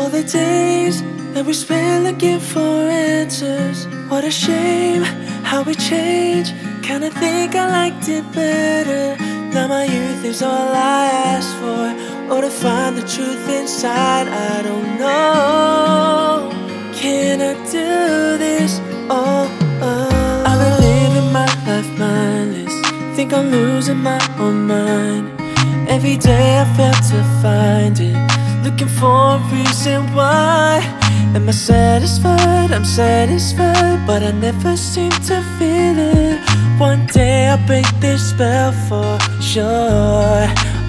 All the days that we spent looking for answers. What a shame how we change. Kinda think I liked it better. Now my youth is all I ask for, or to find the truth inside. I don't know, can I do this? I've been living my life mindless, think I'm losing my own mind. Every day I fail to find it, looking for a reason why. Am I satisfied? I'm satisfied, but I never seem to feel it. One day I'll break this spell for sure.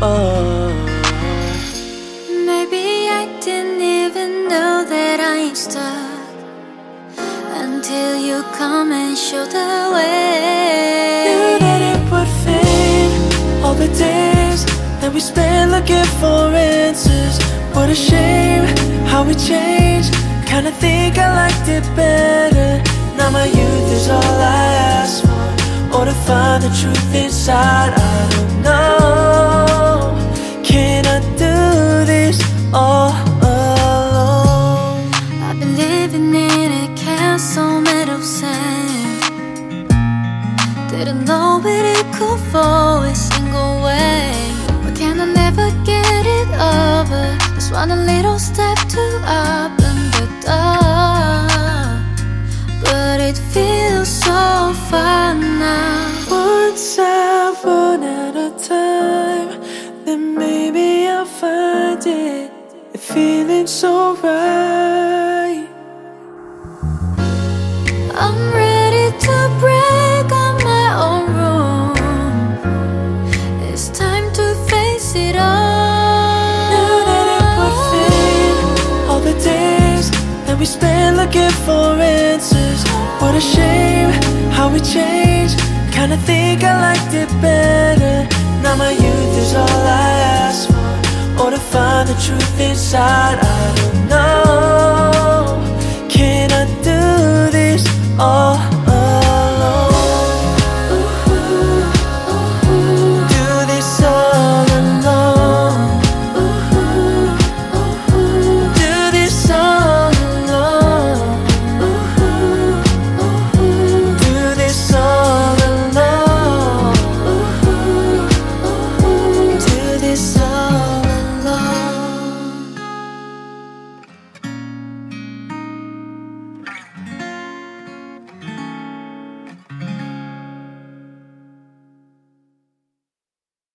Maybe I didn't even know that I ain't stuck until you come and show the way. Knew that it would fade, all the days that we spent looking for answers. What a shame how we changed. Kinda think I liked it better. Now my youth is all I ask for, or to find the truth inside. I don't know, can I do this all alone? I've been living in a castle made of sand. Didn't know where it could fall a single way. But can I never get it over? Just want a little step to open the door, but it feels so far now. Once I run out of time, then maybe I'll find it, the feeling so right. I'm ready to break on my own room. It's time to face it all. Knew that it would fade, all the days that we spent looking for answers. What a shame how we changed. Kinda think I liked it better. Now my youth is all I ask for, or to find the truth inside. I don't know, can I do this all